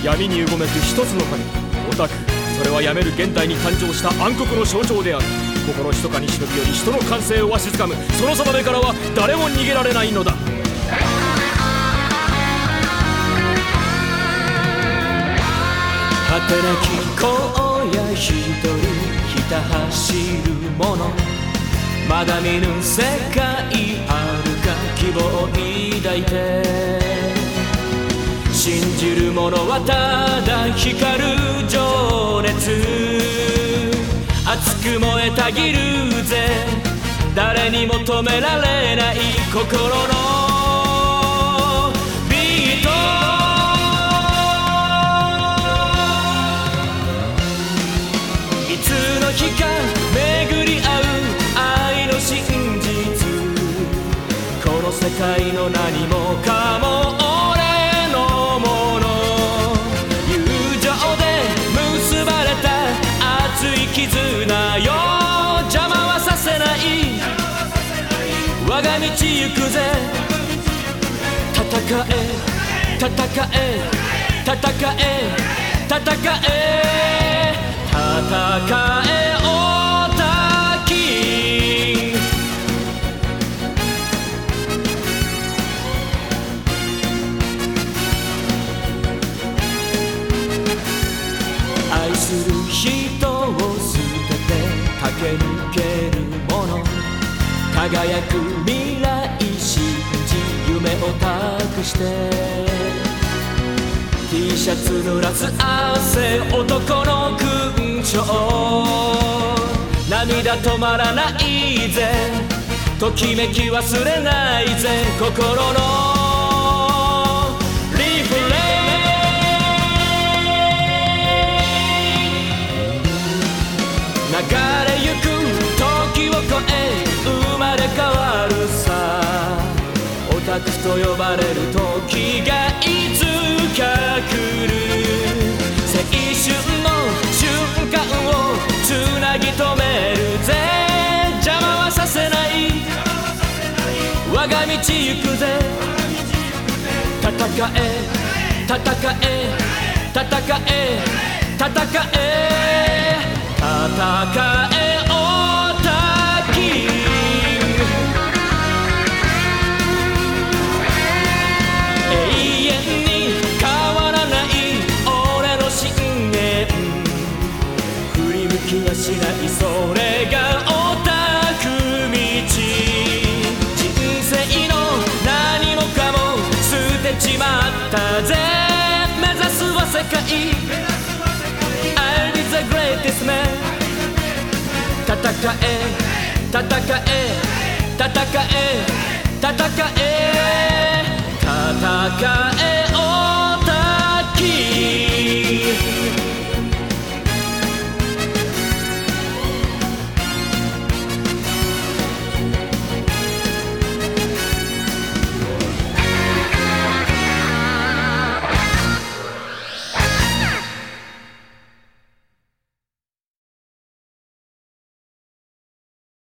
闇にうごめく一つの影、オタク。それはやめる現代に誕生した暗黒の象徴である。心ひそかに忍び寄り人の感性をわしづかむ、その定めからは誰も逃げられないのだ。 果てなき荒野一人ひた走る者、まだ見ぬ世界あるか希望を抱いて、信じる者はただ光る情熱、熱く燃えたぎるぜ。誰にも止められない心のビート。いつの日か巡り合う愛の真実、この世界の何もかも俺のもの。友情で結ばれた熱い絆よ、邪魔はさせない。我が道行くぜ。戦え戦え戦え戦え戦えオタキン。愛する人を捨てて駆け抜ける者、輝く未来信じ夢を託して、 T シャツ濡らす汗男の勲章、涙止まらないぜ。ときめき忘れないぜ。心のリフレイ、流れゆく時を超え生まれ変わるさ。オタクと呼ばれる時がいつか来る。青春の瞬間をつなぎ止めるぜ。邪魔はさせない。我が道行くぜ。戦え戦え戦え戦え戦えオタキン。永遠に変わらない俺の信念、振り向きはしない。それがオタク道。人生の何もかも捨てちまったぜ。目指すは世界 I'll be the greatest man。 戦え戦え戦え戦え戦え